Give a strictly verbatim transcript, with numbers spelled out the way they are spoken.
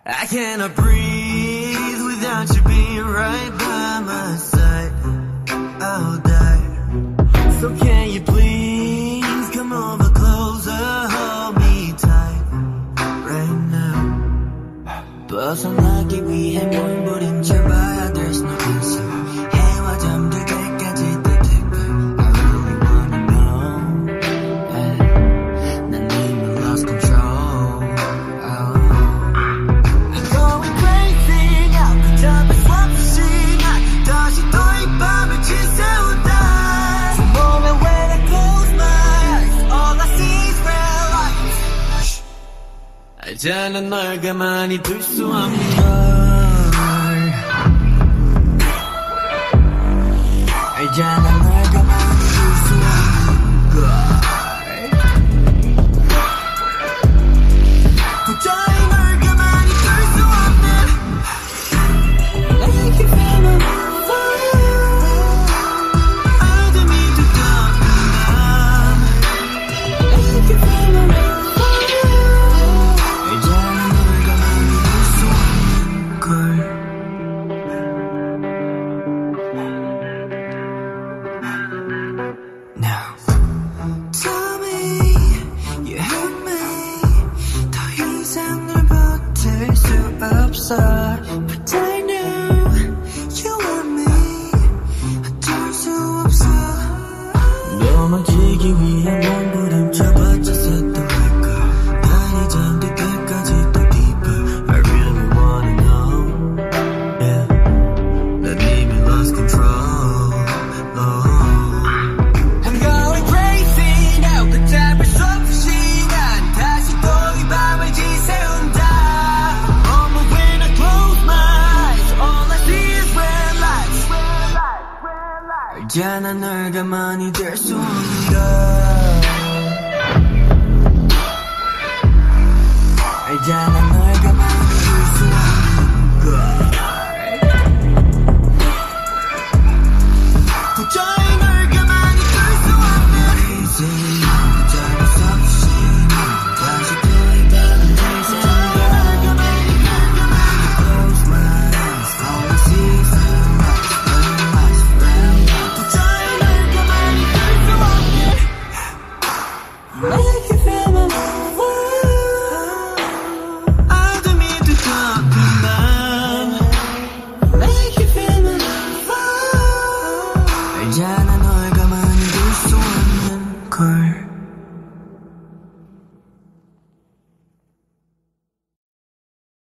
I cannot breathe without you being right by my side. I'll die. So can you please come over closer, hold me tight right now. 벗어나기 위해 몸부림쳐봐야 there's no answer. 해와 잠들 때까지 the deeper I really wanna know. Yeah. 난 이미 lost control. Oh. I'm going crazy now. 잡을 수 없이 난 다시 또 이 밤을 지새운다. So moment when I close my eyes, all I see is red lights. 알잖아 널 가만히 둘 수 없는 걸. 알잖아 널 가만히 둘 수 없는 걸. 도저히 널 가만히 둘 수 없는. Like you feel my fire. 어둠이 두텁던 밤. Like you feel my fire. 알잖아 널 가만히 둘 수 없는 걸. Now tell me you hurt me. 더 이상 널 버틸 수 없어. But I know you want me. 어쩔 수 없어. 도망치기 위해 몸부림쳐봤자 샜던 걸까. 날이 잠들 때까지 더 deeper I really wanna know. Yeah. 난 이미 lost control. Oh. I'm going crazy now. 걷잡을 수 없이 난 다시 또 이 밤을 지새운다. Moment when I close my eyes, all I see is red lights. 알잖아 널 가만히 둘 수 없는 걸. 알잖아 널 가만히 둘 수 없는 걸. 도저히 널 가만히 둘 수 없는. Crazy 잡을 수 없이 난 다시 또 이 밤을 지새운다. 널 가만히 널 가만히 close my eyes, all I see is red lights, red lights. 도저히 널 가만히 둘 수 없는. Make you feel my love. 어둠이 두텁던 밤. Make you feel my love. 알잖아 널 가만히 둘 수 없는 걸.